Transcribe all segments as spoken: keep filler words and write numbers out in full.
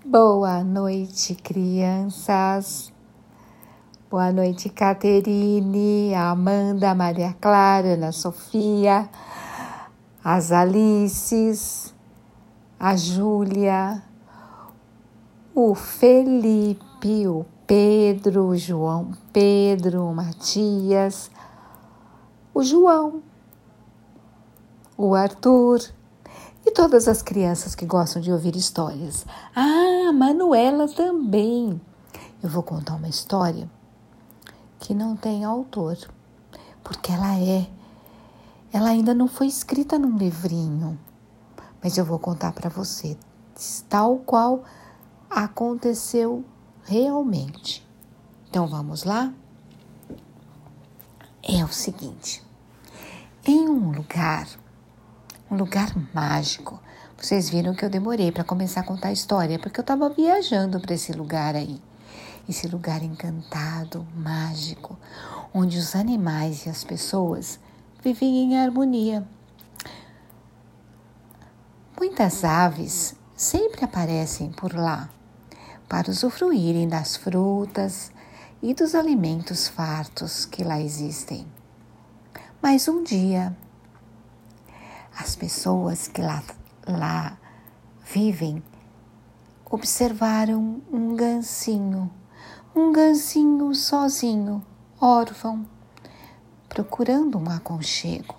Boa noite, crianças. Boa noite, Caterine, Amanda, Maria Clara, Ana Sofia, as Alices, a Júlia, o Felipe, o Pedro, o João Pedro, o Matias, o João, o Arthur e todas as crianças que gostam de ouvir histórias. Ah, a Manuela também. Eu vou contar uma história que não tem autor, porque ela é, ela ainda não foi escrita num livrinho, mas eu vou contar para você, tal qual aconteceu realmente. Então vamos lá? É o seguinte, em um lugar, um lugar mágico, vocês viram que eu demorei para começar a contar a história, porque eu estava viajando para esse lugar aí. Esse lugar encantado, mágico, onde os animais e as pessoas vivem em harmonia. Muitas aves sempre aparecem por lá para usufruírem das frutas e dos alimentos fartos que lá existem. Mas um dia, as pessoas que lá, lá vivem observaram um gansinho, um gansinho sozinho, órfão, procurando um aconchego.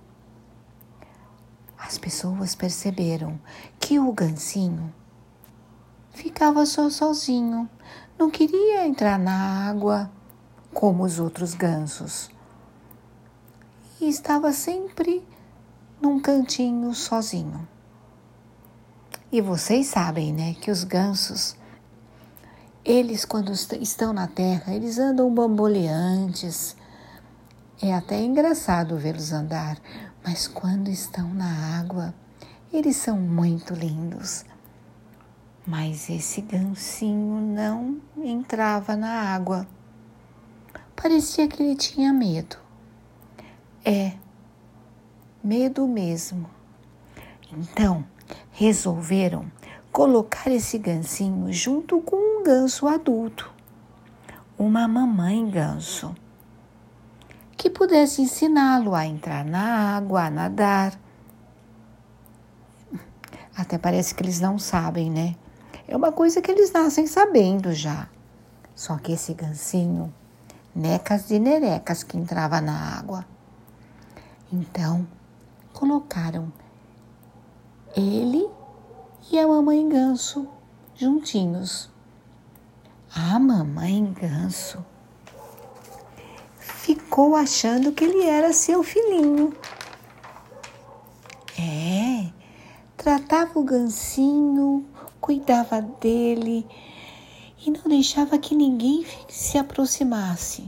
As pessoas perceberam que o gansinho ficava só sozinho, não queria entrar na água como os outros gansos e estava sempre num cantinho sozinho. E vocês sabem, né, que os gansos, eles quando estão na terra, eles andam bamboleantes. É até engraçado vê-los andar, mas quando estão na água, eles são muito lindos. Mas esse gansinho não entrava na água. Parecia que ele tinha medo. É, medo mesmo. Então, resolveram colocar esse gansinho junto com um ganso adulto, uma mamãe ganso, que pudesse ensiná-lo a entrar na água, a nadar. Até parece que eles não sabem, né? É uma coisa que eles nascem sabendo já. Só que esse gansinho, necas de nerecas que entrava na água. Então, colocaram ele e a mamãe ganso juntinhos. A mamãe ganso ficou achando que ele era seu filhinho. É, tratava o gansinho, cuidava dele e não deixava que ninguém se aproximasse.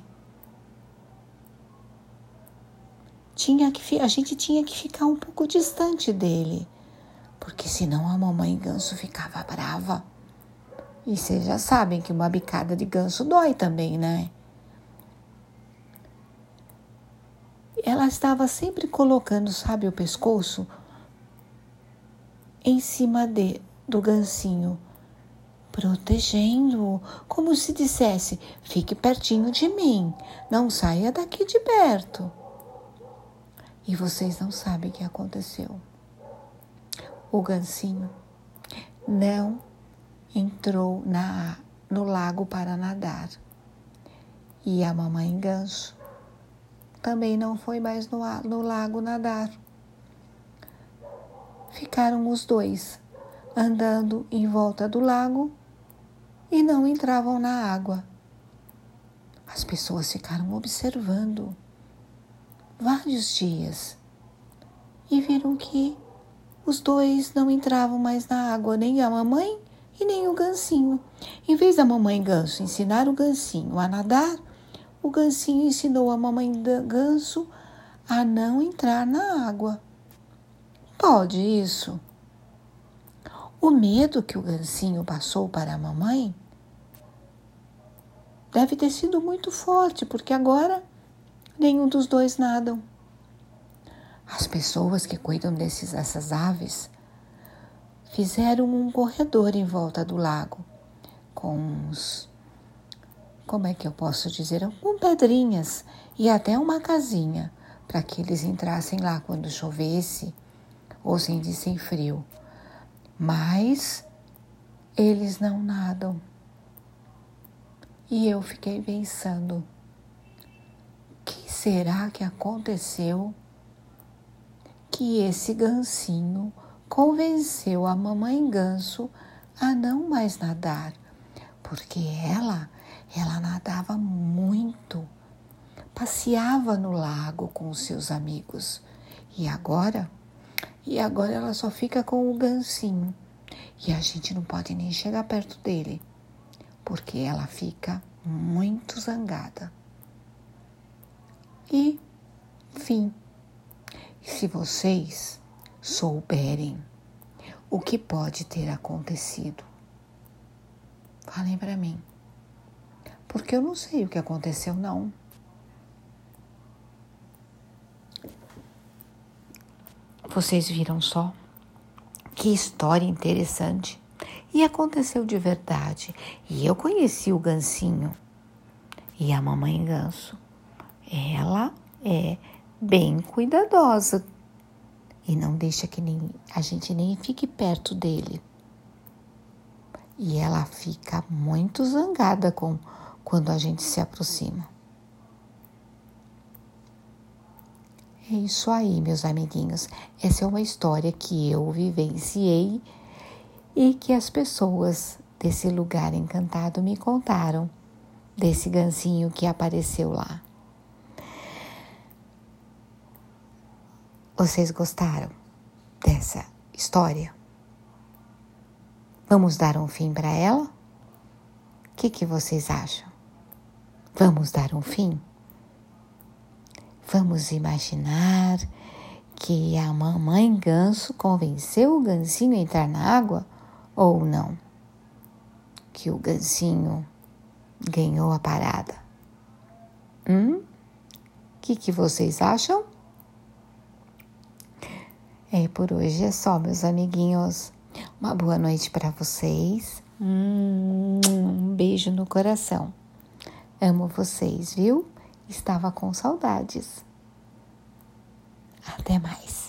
Tinha que, a gente tinha que ficar um pouco distante dele, porque senão a mamãe ganso ficava brava. E vocês já sabem que uma bicada de ganso dói também, né? Ela estava sempre colocando, sabe, o pescoço em cima de, do gansinho, protegendo-o, como se dissesse, fique pertinho de mim, não saia daqui de perto. E vocês não sabem o que aconteceu. O gansinho não entrou na, no lago para nadar. E a mamãe ganso também não foi mais no, no lago nadar. Ficaram os dois andando em volta do lago e não entravam na água. As pessoas ficaram observando vários dias e viram que os dois não entravam mais na água, nem a mamãe e nem o gansinho. Em vez da mamãe ganso ensinar o gansinho a nadar, o gansinho ensinou a mamãe ganso a não entrar na água. Pode isso? O medo que o gansinho passou para a mamãe deve ter sido muito forte, porque agora nenhum dos dois nadam. As pessoas que cuidam desses, dessas aves fizeram um corredor em volta do lago, com uns, como é que eu posso dizer, com pedrinhas e até uma casinha, para que eles entrassem lá quando chovesse ou sentissem frio. Mas eles não nadam. E eu fiquei pensando, o que será que aconteceu que esse gansinho convenceu a mamãe ganso a não mais nadar? Porque ela, ela nadava muito, passeava no lago com os seus amigos. E agora, e agora ela só fica com o gansinho. E a gente não pode nem chegar perto dele, porque ela fica muito zangada. E, fim. Se vocês souberem o que pode ter acontecido, falem para mim, porque eu não sei o que aconteceu, não. Vocês viram só? Que história interessante. E aconteceu de verdade. E eu conheci o gansinho. E a mamãe ganso, ela é bem cuidadosa. E não deixa que nem, a gente nem fique perto dele. E ela fica muito zangada com, quando a gente se aproxima. É isso aí, meus amiguinhos. Essa é uma história que eu vivenciei e que as pessoas desse lugar encantado me contaram, desse gansinho que apareceu lá. Vocês gostaram dessa história? Vamos dar um fim para ela? O que, que vocês acham? Vamos dar um fim? Vamos imaginar que a mamãe ganso convenceu o gansinho a entrar na água ou não? Que o gansinho ganhou a parada. Hum? O que, que vocês acham? É, por hoje é só, meus amiguinhos. Uma boa noite para vocês. Hum, um beijo no coração. Amo vocês, viu? Estava com saudades. Até mais.